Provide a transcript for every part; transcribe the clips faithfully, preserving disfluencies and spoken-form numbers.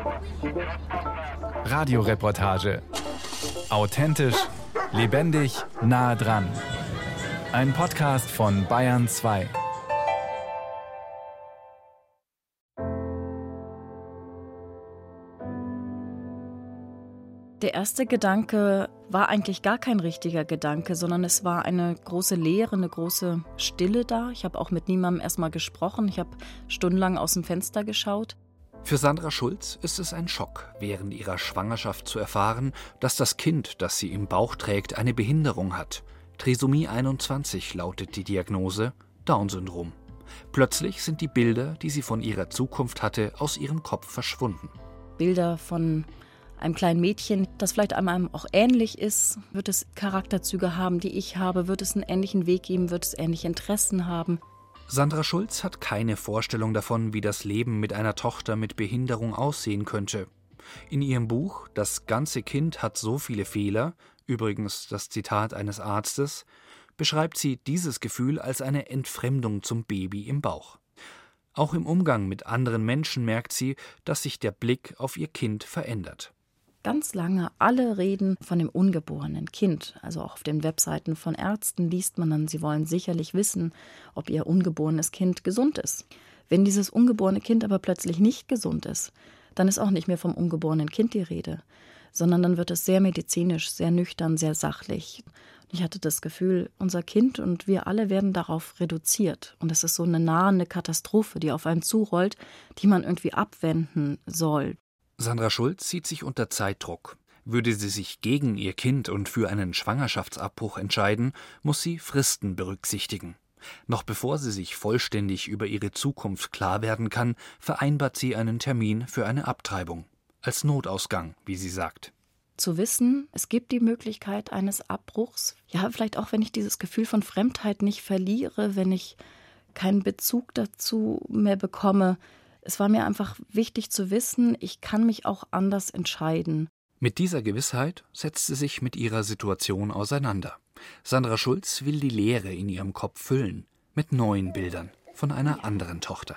Radioreportage. Authentisch, lebendig, nah dran. Ein Podcast von Bayern zwei. Der erste Gedanke war eigentlich gar kein richtiger Gedanke, sondern es war eine große Leere, eine große Stille da. Ich habe auch mit niemandem erstmal gesprochen. Ich habe stundenlang aus dem Fenster geschaut. Für Sandra Schulz ist es ein Schock, während ihrer Schwangerschaft zu erfahren, dass das Kind, das sie im Bauch trägt, eine Behinderung hat. Trisomie einundzwanzig lautet die Diagnose, Down-Syndrom. Plötzlich sind die Bilder, die sie von ihrer Zukunft hatte, aus ihrem Kopf verschwunden. Bilder von einem kleinen Mädchen, das vielleicht einem auch ähnlich ist. Wird es Charakterzüge haben, die ich habe? Wird es einen ähnlichen Weg geben? Wird es ähnliche Interessen haben? Sandra Schulz hat keine Vorstellung davon, wie das Leben mit einer Tochter mit Behinderung aussehen könnte. In ihrem Buch »Das ganze Kind hat so viele Fehler«, übrigens das Zitat eines Arztes, beschreibt sie dieses Gefühl als eine Entfremdung zum Baby im Bauch. Auch im Umgang mit anderen Menschen merkt sie, dass sich der Blick auf ihr Kind verändert. Ganz lange alle reden von dem ungeborenen Kind. Also auch auf den Webseiten von Ärzten liest man dann, sie wollen sicherlich wissen, ob ihr ungeborenes Kind gesund ist. Wenn dieses ungeborene Kind aber plötzlich nicht gesund ist, dann ist auch nicht mehr vom ungeborenen Kind die Rede, sondern dann wird es sehr medizinisch, sehr nüchtern, sehr sachlich. Ich hatte das Gefühl, unser Kind und wir alle werden darauf reduziert. Und es ist so eine nahende Katastrophe, die auf einen zurollt, die man irgendwie abwenden soll. Sandra Schulz sieht sich unter Zeitdruck. Würde sie sich gegen ihr Kind und für einen Schwangerschaftsabbruch entscheiden, muss sie Fristen berücksichtigen. Noch bevor sie sich vollständig über ihre Zukunft klar werden kann, vereinbart sie einen Termin für eine Abtreibung. Als Notausgang, wie sie sagt. Zu wissen, es gibt die Möglichkeit eines Abbruchs. Ja, vielleicht auch, wenn ich dieses Gefühl von Fremdheit nicht verliere, wenn ich keinen Bezug dazu mehr bekomme. Es war mir einfach wichtig zu wissen, ich kann mich auch anders entscheiden. Mit dieser Gewissheit setzt sie sich mit ihrer Situation auseinander. Sandra Schulz will die Leere in ihrem Kopf füllen, mit neuen Bildern von einer anderen Tochter.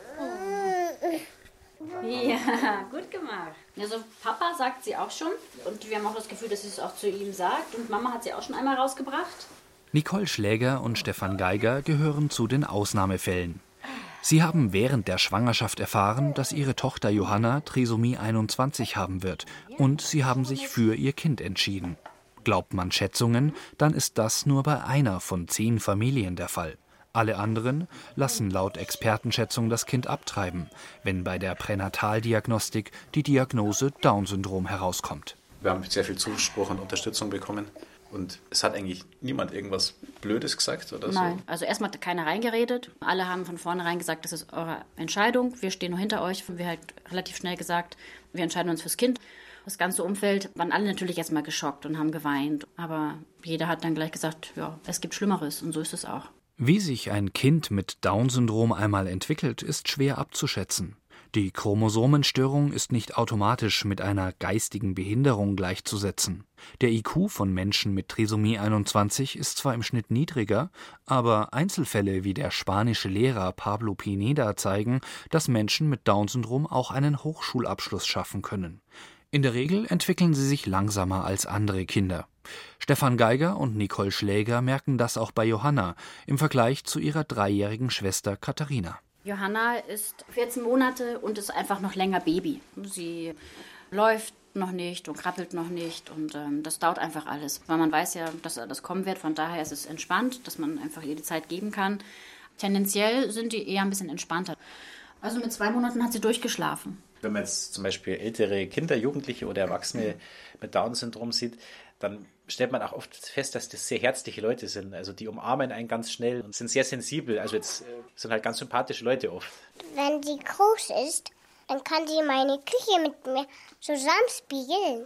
Ja, gut gemacht. Also Papa sagt sie auch schon und wir haben auch das Gefühl, dass sie es auch zu ihm sagt. Und Mama hat sie auch schon einmal rausgebracht. Nicole Schläger und Stefan Geiger gehören zu den Ausnahmefällen. Sie haben während der Schwangerschaft erfahren, dass ihre Tochter Johanna Trisomie einundzwanzig haben wird, und sie haben sich für ihr Kind entschieden. Glaubt man Schätzungen, dann ist das nur bei einer von zehn Familien der Fall. Alle anderen lassen laut Expertenschätzung das Kind abtreiben, wenn bei der Pränataldiagnostik die Diagnose Down-Syndrom herauskommt. Wir haben sehr viel Zuspruch und Unterstützung bekommen. Und es hat eigentlich niemand irgendwas Blödes gesagt oder so? Nein, also erstmal hat keiner reingeredet. Alle haben von vornherein gesagt, das ist eure Entscheidung. Wir stehen nur hinter euch. Wir haben halt relativ schnell gesagt, wir entscheiden uns fürs Kind. Das ganze Umfeld waren alle natürlich erstmal geschockt und haben geweint. Aber jeder hat dann gleich gesagt, ja, es gibt Schlimmeres und so ist es auch. Wie sich ein Kind mit Down-Syndrom einmal entwickelt, ist schwer abzuschätzen. Die Chromosomenstörung ist nicht automatisch mit einer geistigen Behinderung gleichzusetzen. Der I Q von Menschen mit Trisomie einundzwanzig ist zwar im Schnitt niedriger, aber Einzelfälle wie der spanische Lehrer Pablo Pineda zeigen, dass Menschen mit Down-Syndrom auch einen Hochschulabschluss schaffen können. In der Regel entwickeln sie sich langsamer als andere Kinder. Stefan Geiger und Nicole Schläger merken das auch bei Johanna im Vergleich zu ihrer dreijährigen Schwester Katharina. Johanna ist vierzehn Monate und ist einfach noch länger Baby. Sie läuft noch nicht und krabbelt noch nicht und ähm, das dauert einfach alles. Weil man weiß ja, dass das kommen wird, von daher ist es entspannt, dass man einfach ihr die Zeit geben kann. Tendenziell sind die eher ein bisschen entspannter. Also mit zwei Monaten hat sie durchgeschlafen. Wenn man jetzt zum Beispiel ältere Kinder, Jugendliche oder Erwachsene mit Down-Syndrom sieht, dann stellt man auch oft fest, dass das sehr herzliche Leute sind. Also die umarmen einen ganz schnell und sind sehr sensibel. Also jetzt sind halt ganz sympathische Leute oft. Wenn sie groß ist, dann kann sie meine Küche mit mir zusammenspiegeln.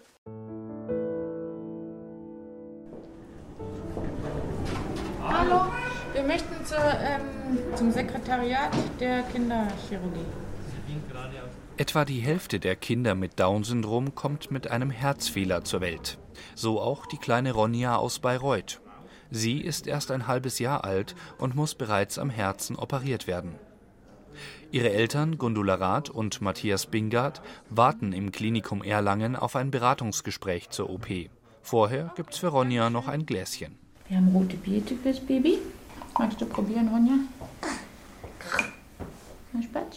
Hallo, wir möchten zur, ähm, zum Sekretariat der Kinderchirurgie. Etwa die Hälfte der Kinder mit Down-Syndrom kommt mit einem Herzfehler zur Welt. So auch die kleine Ronja aus Bayreuth. Sie ist erst ein halbes Jahr alt und muss bereits am Herzen operiert werden. Ihre Eltern Gundula Rath und Matthias Bingard warten im Klinikum Erlangen auf ein Beratungsgespräch zur O P. Vorher gibt's für Ronja noch ein Gläschen. Wir haben rote Beete fürs Baby. Magst du probieren, Ronja? Na, Spatz?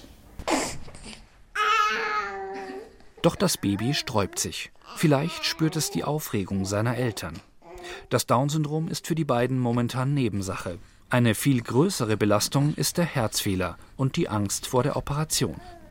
Doch das Baby sträubt sich. Vielleicht spürt es die Aufregung seiner Eltern. Das Down-Syndrom ist für die beiden momentan Nebensache. Eine viel größere Belastung ist der Herzfehler und die Angst vor der Operation.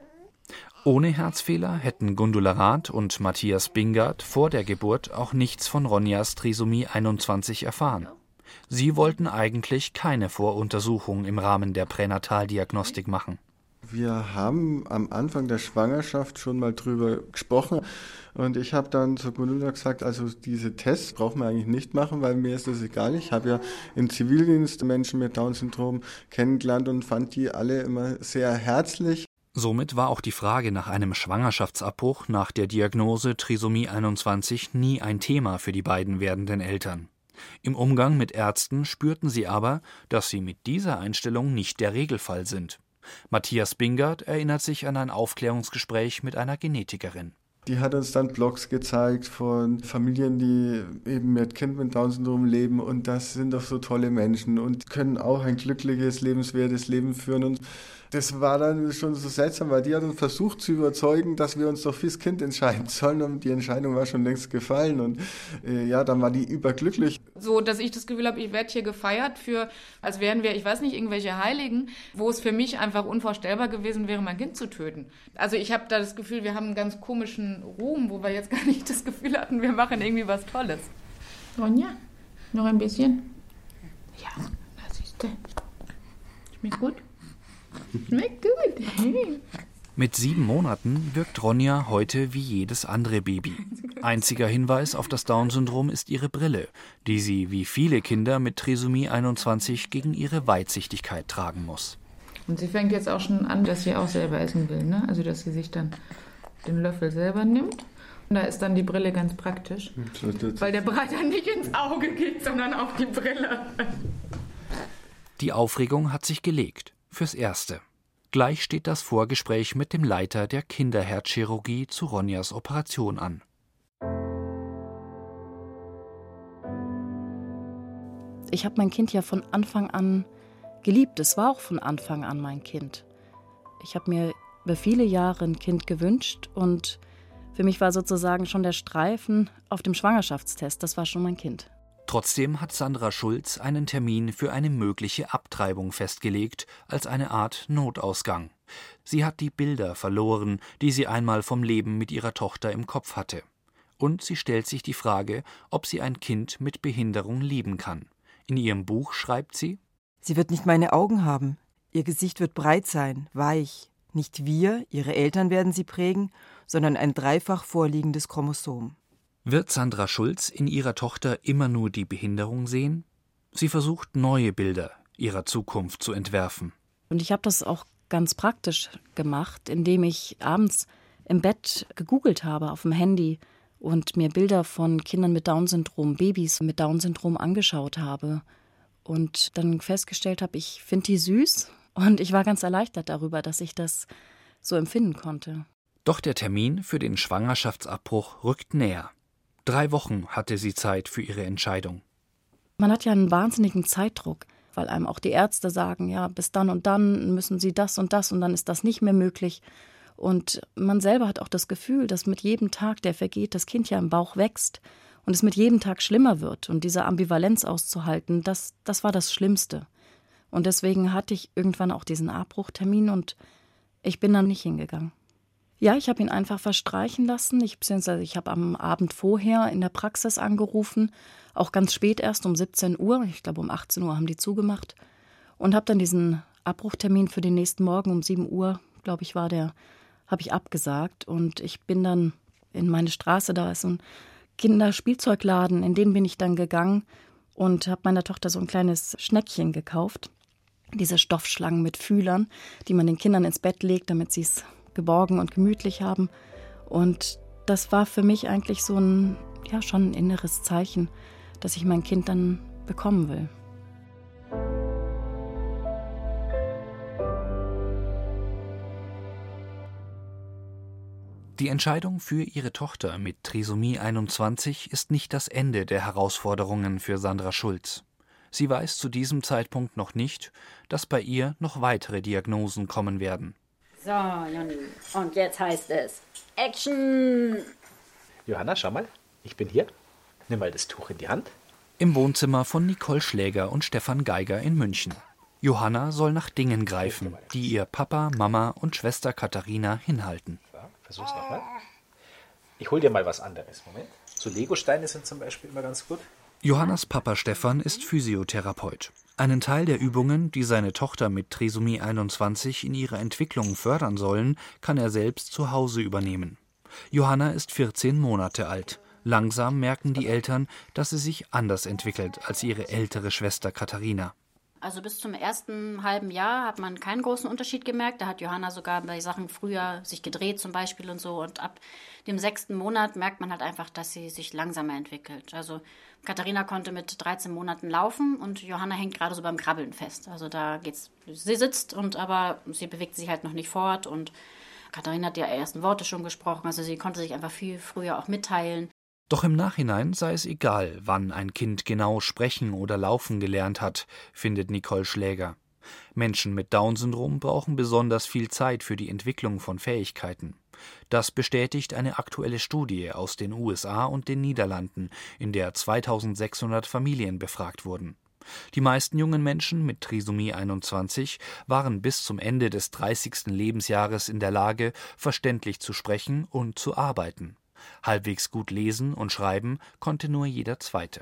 Ohne Herzfehler hätten Gundula Rath und Matthias Bingard vor der Geburt auch nichts von Ronjas Trisomie einundzwanzig erfahren. Sie wollten eigentlich keine Voruntersuchung im Rahmen der Pränataldiagnostik machen. Wir haben am Anfang der Schwangerschaft schon mal drüber gesprochen und ich habe dann zu Gundula gesagt, also diese Tests brauchen wir eigentlich nicht machen, weil mir ist das egal. Ich habe ja im Zivildienst Menschen mit Down-Syndrom kennengelernt und fand die alle immer sehr herzlich. Somit war auch die Frage nach einem Schwangerschaftsabbruch nach der Diagnose Trisomie einundzwanzig nie ein Thema für die beiden werdenden Eltern. Im Umgang mit Ärzten spürten sie aber, dass sie mit dieser Einstellung nicht der Regelfall sind. Matthias Bingard erinnert sich an ein Aufklärungsgespräch mit einer Genetikerin. Die hat uns dann Blogs gezeigt von Familien, die eben mit Kind mit Down-Syndrom leben und das sind doch so tolle Menschen und können auch ein glückliches, lebenswertes Leben führen. Und das war dann schon so seltsam, weil die hat uns versucht zu überzeugen, dass wir uns doch fürs Kind entscheiden sollen und die Entscheidung war schon längst gefallen und äh, ja, dann war die überglücklich. So, dass ich das Gefühl habe, ich werde hier gefeiert für, als wären wir, ich weiß nicht, irgendwelche Heiligen, wo es für mich einfach unvorstellbar gewesen wäre, mein Kind zu töten. Also ich habe da das Gefühl, wir haben einen ganz komischen Ruhm, wo wir jetzt gar nicht das Gefühl hatten, wir machen irgendwie was Tolles. Ronja, noch ein bisschen? Ja, das siehst du. Schmeckt gut? Schmeckt gut. Mit sieben Monaten wirkt Ronja heute wie jedes andere Baby. Einziger Hinweis auf das Down-Syndrom ist ihre Brille, die sie wie viele Kinder mit Trisomie einundzwanzig gegen ihre Weitsichtigkeit tragen muss. Und sie fängt jetzt auch schon an, dass sie auch selber essen will, ne? Also dass sie sich dann den Löffel selber nimmt. Und da ist dann die Brille ganz praktisch, weil der Brei dann nicht ins Auge geht, sondern auf die Brille. Die Aufregung hat sich gelegt, fürs Erste. Gleich steht das Vorgespräch mit dem Leiter der Kinderherzchirurgie zu Ronjas Operation an. Ich habe mein Kind ja von Anfang an geliebt. Es war auch von Anfang an mein Kind. Ich habe mir über viele Jahre ein Kind gewünscht und für mich war sozusagen schon der Streifen auf dem Schwangerschaftstest, das war schon mein Kind. Trotzdem hat Sandra Schulz einen Termin für eine mögliche Abtreibung festgelegt, als eine Art Notausgang. Sie hat die Bilder verloren, die sie einmal vom Leben mit ihrer Tochter im Kopf hatte. Und sie stellt sich die Frage, ob sie ein Kind mit Behinderung lieben kann. In ihrem Buch schreibt sie: Sie wird nicht meine Augen haben. Ihr Gesicht wird breit sein, weich. Nicht wir, ihre Eltern werden sie prägen, sondern ein dreifach vorliegendes Chromosom. Wird Sandra Schulz in ihrer Tochter immer nur die Behinderung sehen? Sie versucht, neue Bilder ihrer Zukunft zu entwerfen. Und ich habe das auch ganz praktisch gemacht, indem ich abends im Bett gegoogelt habe auf dem Handy und mir Bilder von Kindern mit Down-Syndrom, Babys mit Down-Syndrom angeschaut habe. Und dann festgestellt habe, ich finde die süß. Und ich war ganz erleichtert darüber, dass ich das so empfinden konnte. Doch der Termin für den Schwangerschaftsabbruch rückt näher. Drei Wochen hatte sie Zeit für ihre Entscheidung. Man hat ja einen wahnsinnigen Zeitdruck, weil einem auch die Ärzte sagen, ja, bis dann und dann müssen sie das und das und dann ist das nicht mehr möglich. Und man selber hat auch das Gefühl, dass mit jedem Tag, der vergeht, das Kind ja im Bauch wächst und es mit jedem Tag schlimmer wird. Und diese Ambivalenz auszuhalten, das, das war das Schlimmste. Und deswegen hatte ich irgendwann auch diesen Abbruchtermin und ich bin dann nicht hingegangen. Ja, ich habe ihn einfach verstreichen lassen. Ich, beziehungsweise ich habe am Abend vorher in der Praxis angerufen, auch ganz spät erst um siebzehn Uhr. Ich glaube, um achtzehn Uhr haben die zugemacht. Und habe dann diesen Abbruchtermin für den nächsten Morgen um sieben Uhr, glaube ich, war der, habe ich abgesagt. Und ich bin dann in meine Straße, da ist so ein Kinderspielzeugladen, in den bin ich dann gegangen und habe meiner Tochter so ein kleines Schneckchen gekauft. Diese Stoffschlangen mit Fühlern, die man den Kindern ins Bett legt, damit sie es geborgen und gemütlich haben. Und das war für mich eigentlich so ein, ja, schon ein inneres Zeichen, dass ich mein Kind dann bekommen will. Die Entscheidung für ihre Tochter mit Trisomie einundzwanzig ist nicht das Ende der Herausforderungen für Sandra Schulz. Sie weiß zu diesem Zeitpunkt noch nicht, dass bei ihr noch weitere Diagnosen kommen werden. So, Jonny, und jetzt heißt es Action! Johanna, schau mal, ich bin hier. Nimm mal das Tuch in die Hand. Im Wohnzimmer von Nicole Schläger und Stefan Geiger in München. Johanna soll nach Dingen greifen, die ihr Papa, Mama und Schwester Katharina hinhalten. So, versuch's nochmal. Ich hol dir mal was anderes. Moment. So Legosteine sind zum Beispiel immer ganz gut. Johannas Papa Stefan ist Physiotherapeut. Einen Teil der Übungen, die seine Tochter mit Trisomie einundzwanzig in ihrer Entwicklung fördern sollen, kann er selbst zu Hause übernehmen. Johanna ist vierzehn Monate alt. Langsam merken die Eltern, dass sie sich anders entwickelt als ihre ältere Schwester Katharina. Also bis zum ersten halben Jahr hat man keinen großen Unterschied gemerkt. Da hat Johanna sogar bei Sachen früher sich gedreht zum Beispiel und so. Und ab dem sechsten Monat merkt man halt einfach, dass sie sich langsamer entwickelt. Also Katharina konnte mit dreizehn Monaten laufen und Johanna hängt gerade so beim Krabbeln fest. Also da geht's, sie sitzt, und aber sie bewegt sich halt noch nicht fort. Und Katharina hat die ersten Worte schon gesprochen. Also sie konnte sich einfach viel früher auch mitteilen. Doch im Nachhinein sei es egal, wann ein Kind genau sprechen oder laufen gelernt hat, findet Nicole Schläger. Menschen mit Down-Syndrom brauchen besonders viel Zeit für die Entwicklung von Fähigkeiten. Das bestätigt eine aktuelle Studie aus den U S A und den Niederlanden, in der zweitausendsechshundert Familien befragt wurden. Die meisten jungen Menschen mit Trisomie einundzwanzig waren bis zum Ende des dreißigsten Lebensjahres in der Lage, verständlich zu sprechen und zu arbeiten. Halbwegs gut lesen und schreiben konnte nur jeder Zweite.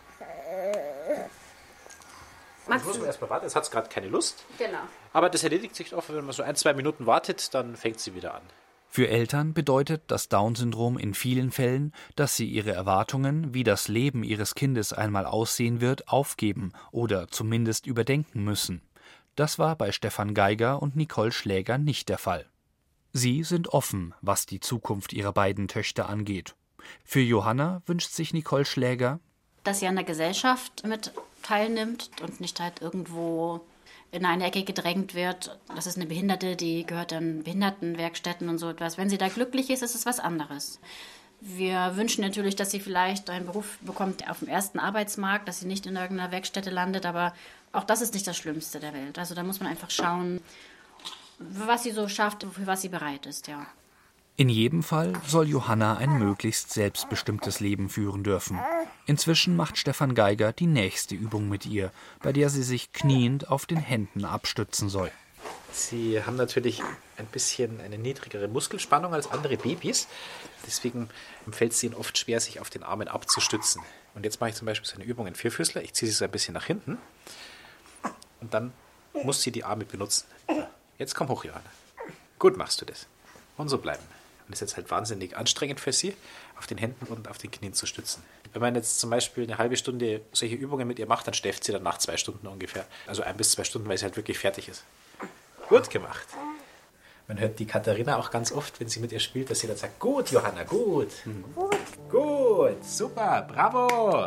Jetzt muss man erstmal warten, jetzt hat es gerade keine Lust. Genau. Aber das erledigt sich oft, wenn man so ein, zwei Minuten wartet, dann fängt sie wieder an. Für Eltern bedeutet das Down-Syndrom in vielen Fällen, dass sie ihre Erwartungen, wie das Leben ihres Kindes einmal aussehen wird, aufgeben oder zumindest überdenken müssen. Das war bei Stefan Geiger und Nicole Schläger nicht der Fall. Sie sind offen, was die Zukunft ihrer beiden Töchter angeht. Für Johanna wünscht sich Nicole Schläger, dass sie an der Gesellschaft mit teilnimmt und nicht halt irgendwo in eine Ecke gedrängt wird. Das ist eine Behinderte, die gehört an Behindertenwerkstätten und so etwas. Wenn sie da glücklich ist, ist es was anderes. Wir wünschen natürlich, dass sie vielleicht einen Beruf bekommt auf dem ersten Arbeitsmarkt, dass sie nicht in irgendeiner Werkstätte landet, aber auch das ist nicht das Schlimmste der Welt. Also da muss man einfach schauen, was sie so schafft, für was sie bereit ist, ja. In jedem Fall soll Johanna ein möglichst selbstbestimmtes Leben führen dürfen. Inzwischen macht Stefan Geiger die nächste Übung mit ihr, bei der sie sich kniend auf den Händen abstützen soll. Sie haben natürlich ein bisschen eine niedrigere Muskelspannung als andere Babys. Deswegen fällt es ihnen oft schwer, sich auf den Armen abzustützen. Und jetzt mache ich zum Beispiel so eine Übung in Vierfüßler. Ich ziehe sie so ein bisschen nach hinten und dann muss sie die Arme benutzen. Jetzt komm hoch, Johanna. Gut machst du das. Und so bleiben. Und das ist jetzt halt wahnsinnig anstrengend für sie, auf den Händen und auf den Knien zu stützen. Wenn man jetzt zum Beispiel eine halbe Stunde solche Übungen mit ihr macht, dann schläft sie dann nach zwei Stunden ungefähr. Also ein bis zwei Stunden, weil sie halt wirklich fertig ist. Gut gemacht. Man hört die Katharina auch ganz oft, wenn sie mit ihr spielt, dass sie dann sagt, gut, Johanna, gut. Gut. Gut, super, bravo.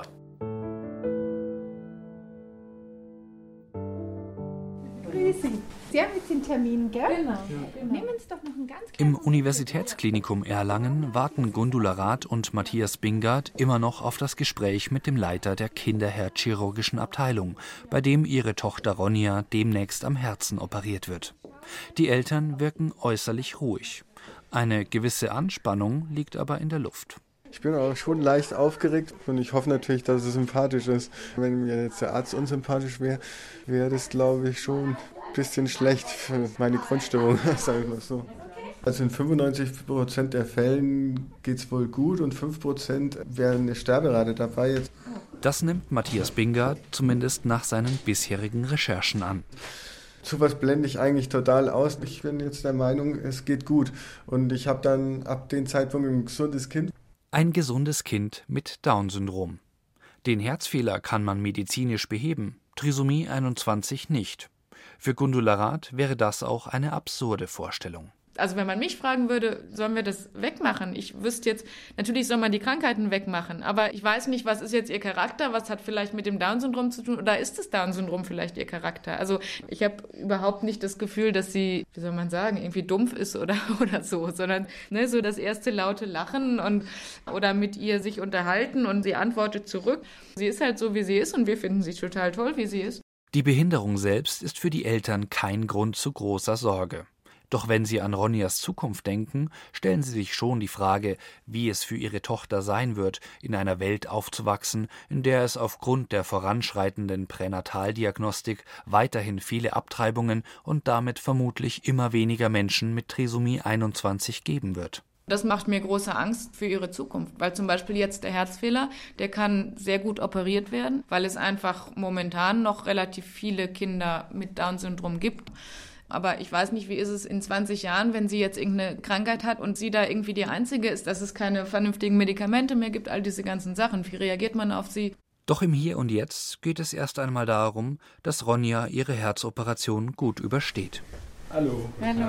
Sie haben jetzt den Termin, gell? Genau. genau. Nehmen Sie doch noch einen ganz Im Universitätsklinikum Erlangen warten Gundula Rath und Matthias Bingard immer noch auf das Gespräch mit dem Leiter der Kinderherzchirurgischen Abteilung, bei dem ihre Tochter Ronja demnächst am Herzen operiert wird. Die Eltern wirken äußerlich ruhig. Eine gewisse Anspannung liegt aber in der Luft. Ich bin auch schon leicht aufgeregt und ich hoffe natürlich, dass es sympathisch ist. Wenn mir jetzt der Arzt unsympathisch wäre, wäre das, glaube ich, schon ein bisschen schlecht für meine Grundstimmung, sage ich mal so. Also in fünfundneunzig Prozent der Fällen geht es wohl gut und fünf Prozent wäre eine Sterberate dabei. Jetzt. Das nimmt Matthias Bingard zumindest nach seinen bisherigen Recherchen an. Sowas blende ich eigentlich total aus. Ich bin jetzt der Meinung, es geht gut. Und ich habe dann ab dem Zeitpunkt ein gesundes Kind. Ein gesundes Kind mit Down-Syndrom. Den Herzfehler kann man medizinisch beheben, Trisomie einundzwanzig nicht. Für Gundula Rath wäre das auch eine absurde Vorstellung. Also wenn man mich fragen würde, sollen wir das wegmachen? Ich wüsste jetzt, natürlich soll man die Krankheiten wegmachen, aber ich weiß nicht, was ist jetzt ihr Charakter, was hat vielleicht mit dem Down-Syndrom zu tun oder ist das Down-Syndrom vielleicht ihr Charakter? Also ich habe überhaupt nicht das Gefühl, dass sie, wie soll man sagen, irgendwie dumpf ist oder, oder so, sondern ne, so das erste laute Lachen und oder mit ihr sich unterhalten und sie antwortet zurück. Sie ist halt so, wie sie ist und wir finden sie total toll, wie sie ist. Die Behinderung selbst ist für die Eltern kein Grund zu großer Sorge. Doch wenn sie an Ronjas Zukunft denken, stellen sie sich schon die Frage, wie es für ihre Tochter sein wird, in einer Welt aufzuwachsen, in der es aufgrund der voranschreitenden Pränataldiagnostik weiterhin viele Abtreibungen und damit vermutlich immer weniger Menschen mit Trisomie einundzwanzig geben wird. Das macht mir große Angst für ihre Zukunft, weil zum Beispiel jetzt der Herzfehler, der kann sehr gut operiert werden, weil es einfach momentan noch relativ viele Kinder mit Down-Syndrom gibt. Aber ich weiß nicht, wie ist es in zwanzig Jahren, wenn sie jetzt irgendeine Krankheit hat und sie da irgendwie die Einzige ist, dass es keine vernünftigen Medikamente mehr gibt, all diese ganzen Sachen. Wie reagiert man auf sie? Doch im Hier und Jetzt geht es erst einmal darum, dass Ronja ihre Herzoperation gut übersteht. Hallo. Hallo.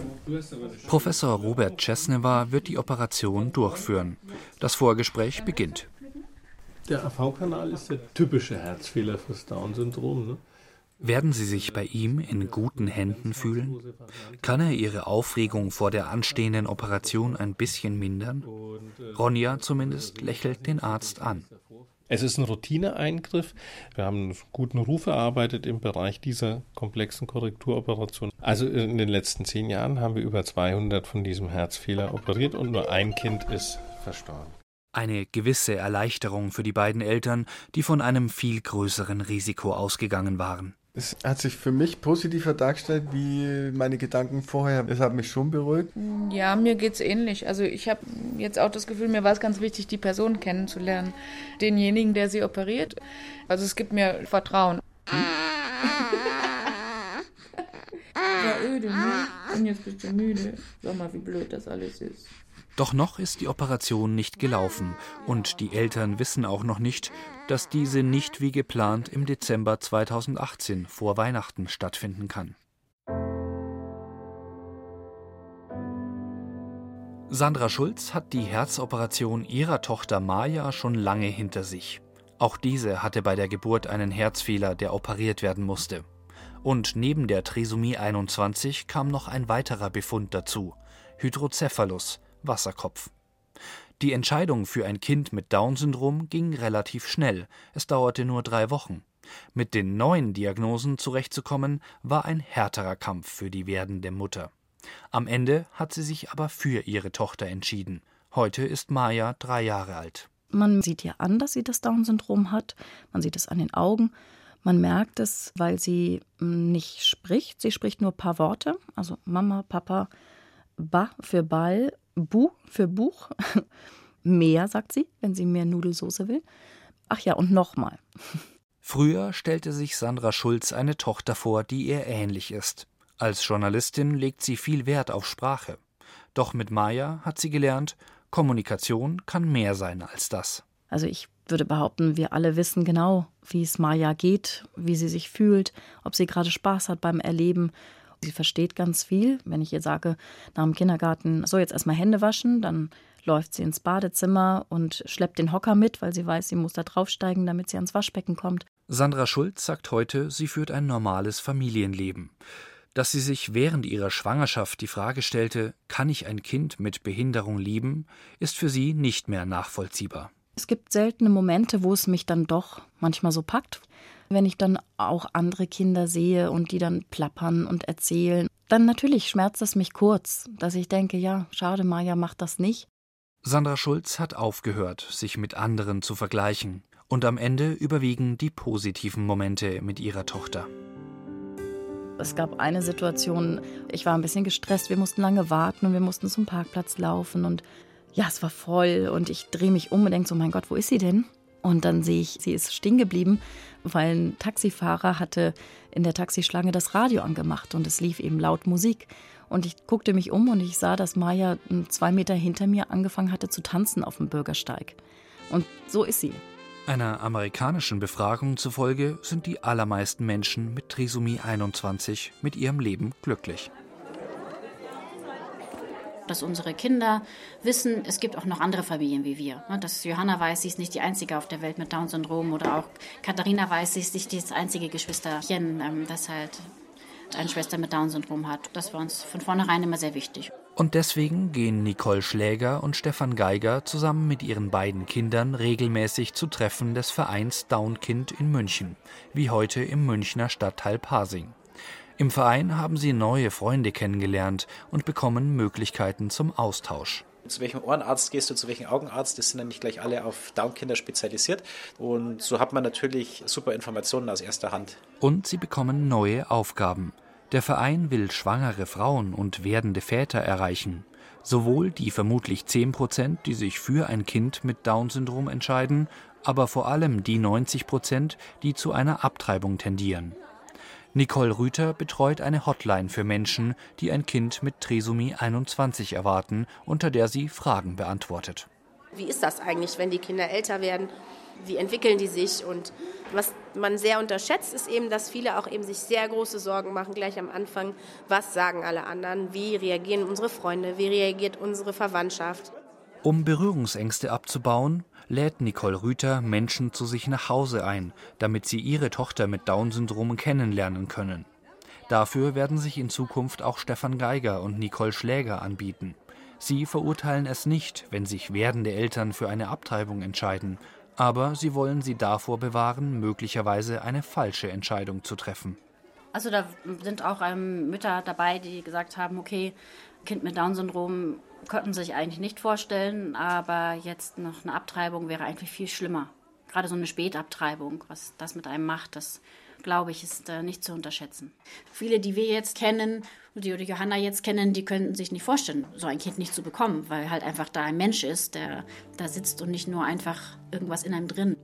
Professor Robert Czesnewa wird die Operation durchführen. Das Vorgespräch beginnt. Der A V-Kanal ist der typische Herzfehler fürs Down-Syndrom, ne? Werden Sie sich bei ihm in guten Händen fühlen? Kann er Ihre Aufregung vor der anstehenden Operation ein bisschen mindern? Ronja zumindest lächelt den Arzt an. Es ist ein Routineeingriff. Wir haben einen guten Ruf erarbeitet im Bereich dieser komplexen Korrekturoperation. Also in den letzten zehn Jahren haben wir über zweihundert von diesem Herzfehler operiert und nur ein Kind ist verstorben. Eine gewisse Erleichterung für die beiden Eltern, die von einem viel größeren Risiko ausgegangen waren. Es hat sich für mich positiver dargestellt, wie meine Gedanken vorher. Es hat mich schon beruhigt. Ja, mir geht's ähnlich. Also ich habe jetzt auch das Gefühl, mir war es ganz wichtig, die Person kennenzulernen. Denjenigen, der sie operiert. Also es gibt mir Vertrauen. Hm? Ja, öde, ne? Und jetzt bist du müde. Sag mal, wie blöd das alles ist. Doch noch ist die Operation nicht gelaufen und die Eltern wissen auch noch nicht, dass diese nicht wie geplant im Dezember zweitausendachtzehn vor Weihnachten stattfinden kann. Sandra Schulz hat die Herzoperation ihrer Tochter Maja schon lange hinter sich. Auch diese hatte bei der Geburt einen Herzfehler, der operiert werden musste. Und neben der Trisomie einundzwanzig kam noch ein weiterer Befund dazu: Hydrocephalus, Wasserkopf. Die Entscheidung für ein Kind mit Down-Syndrom ging relativ schnell. Es dauerte nur drei Wochen. Mit den neuen Diagnosen zurechtzukommen, war ein härterer Kampf für die werdende Mutter. Am Ende hat sie sich aber für ihre Tochter entschieden. Heute ist Maja drei Jahre alt. Man sieht ihr an, dass sie das Down-Syndrom hat. Man sieht es an den Augen. Man merkt es, weil sie nicht spricht. Sie spricht nur ein paar Worte. Also Mama, Papa, Ba für Ball, Bu für Buch. Mehr, sagt sie, wenn sie mehr Nudelsoße will. Ach ja, und nochmal. Früher stellte sich Sandra Schulz eine Tochter vor, die ihr ähnlich ist. Als Journalistin legt sie viel Wert auf Sprache. Doch mit Maja hat sie gelernt, Kommunikation kann mehr sein als das. Also ich würde behaupten, wir alle wissen genau, wie es Maja geht, wie sie sich fühlt, ob sie gerade Spaß hat beim Erleben. Sie versteht ganz viel. Wenn ich ihr sage, nach dem Kindergarten, so jetzt erstmal Hände waschen, dann läuft sie ins Badezimmer und schleppt den Hocker mit, weil sie weiß, sie muss da draufsteigen, damit sie ans Waschbecken kommt. Sandra Schulz sagt heute, sie führt ein normales Familienleben. Dass sie sich während ihrer Schwangerschaft die Frage stellte, kann ich ein Kind mit Behinderung lieben, ist für sie nicht mehr nachvollziehbar. Es gibt seltene Momente, wo es mich dann doch manchmal so packt. Wenn ich dann auch andere Kinder sehe und die dann plappern und erzählen, dann natürlich schmerzt es mich kurz, dass ich denke, ja, schade, Maja macht das nicht. Sandra Schulz hat aufgehört, sich mit anderen zu vergleichen. Und am Ende überwiegen die positiven Momente mit ihrer Tochter. Es gab eine Situation, ich war ein bisschen gestresst, wir mussten lange warten und wir mussten zum Parkplatz laufen. Und ja, es war voll und ich drehe mich um und denke so, mein Gott, wo ist sie denn? Und dann sehe ich, sie ist stehen geblieben, weil ein Taxifahrer hatte in der Taxischlange das Radio angemacht und es lief eben laut Musik. Und ich guckte mich um und ich sah, dass Maja zwei Meter hinter mir angefangen hatte zu tanzen auf dem Bürgersteig. Und so ist sie. Einer amerikanischen Befragung zufolge sind die allermeisten Menschen mit Trisomie einundzwanzig mit ihrem Leben glücklich. dass unsere Kinder wissen, es gibt auch noch andere Familien wie wir. Dass Johanna weiß, sie ist nicht die Einzige auf der Welt mit Down-Syndrom oder auch Katharina weiß, sie ist nicht das einzige Geschwisterchen, das halt eine Schwester mit Down-Syndrom hat. Das war uns von vornherein immer sehr wichtig. Und deswegen gehen Nicole Schläger und Stefan Geiger zusammen mit ihren beiden Kindern regelmäßig zu Treffen des Vereins Down-Kind in München, wie heute im Münchner Stadtteil Pasing. Im Verein haben sie neue Freunde kennengelernt und bekommen Möglichkeiten zum Austausch. Zu welchem Ohrenarzt gehst du, zu welchem Augenarzt? Das sind ja nicht gleich alle auf Down-Kinder spezialisiert. Und so hat man natürlich super Informationen aus erster Hand. Und sie bekommen neue Aufgaben. Der Verein will schwangere Frauen und werdende Väter erreichen. Sowohl die vermutlich zehn Prozent, die sich für ein Kind mit Down-Syndrom entscheiden, aber vor allem die neunzig Prozent, die zu einer Abtreibung tendieren. Nicole Rüther betreut eine Hotline für Menschen, die ein Kind mit Trisomie einundzwanzig erwarten, unter der sie Fragen beantwortet. Wie ist das eigentlich, wenn die Kinder älter werden? Wie entwickeln die sich? Und was man sehr unterschätzt, ist eben, dass viele auch eben sich sehr große Sorgen machen, gleich am Anfang. Was sagen alle anderen? Wie reagieren unsere Freunde? Wie reagiert unsere Verwandtschaft? Um Berührungsängste abzubauen, lädt Nicole Rüther Menschen zu sich nach Hause ein, damit sie ihre Tochter mit Down-Syndrom kennenlernen können. Dafür werden sich in Zukunft auch Stefan Geiger und Nicole Schläger anbieten. Sie verurteilen es nicht, wenn sich werdende Eltern für eine Abtreibung entscheiden, aber sie wollen sie davor bewahren, möglicherweise eine falsche Entscheidung zu treffen. Also da sind auch ähm, Mütter dabei, die gesagt haben, okay, Kind mit Down-Syndrom konnten sich eigentlich nicht vorstellen, aber jetzt noch eine Abtreibung wäre eigentlich viel schlimmer. Gerade so eine Spätabtreibung, was das mit einem macht, das glaube ich, ist äh, nicht zu unterschätzen. Viele, die wir jetzt kennen, die oder Johanna jetzt kennen, die könnten sich nicht vorstellen, so ein Kind nicht zu bekommen, weil halt einfach da ein Mensch ist, der da sitzt und nicht nur einfach irgendwas in einem drin.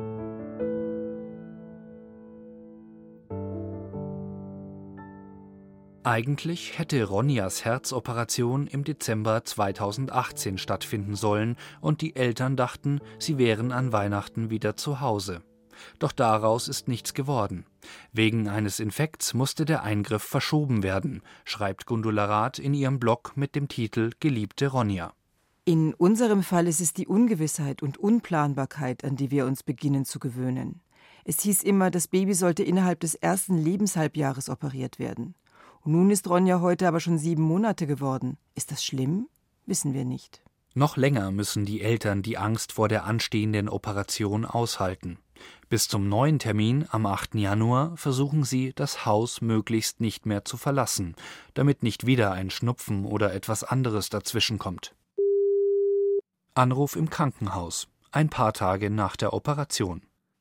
Eigentlich hätte Ronjas Herzoperation im Dezember zweitausendachtzehn stattfinden sollen und die Eltern dachten, sie wären an Weihnachten wieder zu Hause. Doch daraus ist nichts geworden. Wegen eines Infekts musste der Eingriff verschoben werden, schreibt Gundula Rath in ihrem Blog mit dem Titel »Geliebte Ronja«. In unserem Fall ist es die Ungewissheit und Unplanbarkeit, an die wir uns beginnen zu gewöhnen. Es hieß immer, das Baby sollte innerhalb des ersten Lebenshalbjahres operiert werden. Und nun ist Ronja heute aber schon sieben Monate geworden. Ist das schlimm? Wissen wir nicht. Noch länger müssen die Eltern die Angst vor der anstehenden Operation aushalten. Bis zum neuen Termin am achten Januar versuchen sie, das Haus möglichst nicht mehr zu verlassen, damit nicht wieder ein Schnupfen oder etwas anderes dazwischenkommt. Anruf im Krankenhaus, ein paar Tage nach der Operation.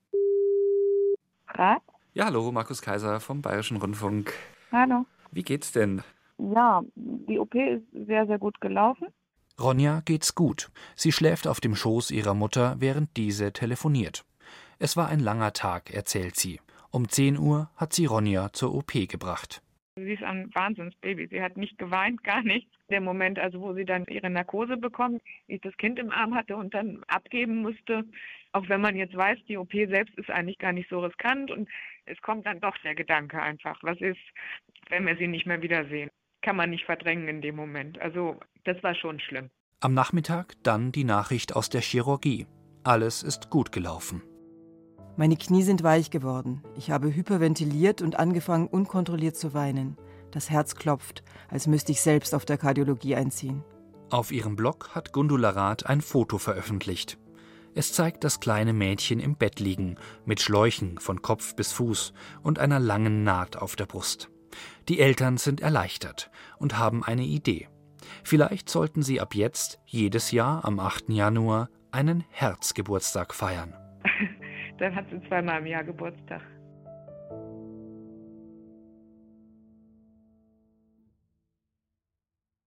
Rat? Ja, hallo, Markus Kaiser vom Bayerischen Rundfunk. Hallo. Wie geht's denn? Ja, die O P ist sehr, sehr gut gelaufen. Ronja geht's gut. Sie schläft auf dem Schoß ihrer Mutter, während diese telefoniert. Es war ein langer Tag, erzählt sie. Um zehn Uhr hat sie Ronja zur O P gebracht. Sie ist ein Wahnsinnsbaby. Sie hat nicht geweint, gar nichts. Der Moment, also wo sie dann ihre Narkose bekommt, ich das Kind im Arm hatte und dann abgeben musste, auch wenn man jetzt weiß, die O P selbst ist eigentlich gar nicht so riskant und es kommt dann doch der Gedanke einfach, was ist, wenn wir sie nicht mehr wiedersehen. Kann man nicht verdrängen in dem Moment. Also das war schon schlimm. Am Nachmittag dann die Nachricht aus der Chirurgie. Alles ist gut gelaufen. Meine Knie sind weich geworden. Ich habe hyperventiliert und angefangen, unkontrolliert zu weinen. Das Herz klopft, als müsste ich selbst auf der Kardiologie einziehen. Auf ihrem Blog hat Gundula Rath ein Foto veröffentlicht. Es zeigt das kleine Mädchen im Bett liegen, mit Schläuchen von Kopf bis Fuß und einer langen Naht auf der Brust. Die Eltern sind erleichtert und haben eine Idee. Vielleicht sollten sie ab jetzt jedes Jahr am achten Januar einen Herzgeburtstag feiern. Dann hat sie zweimal im Jahr Geburtstag.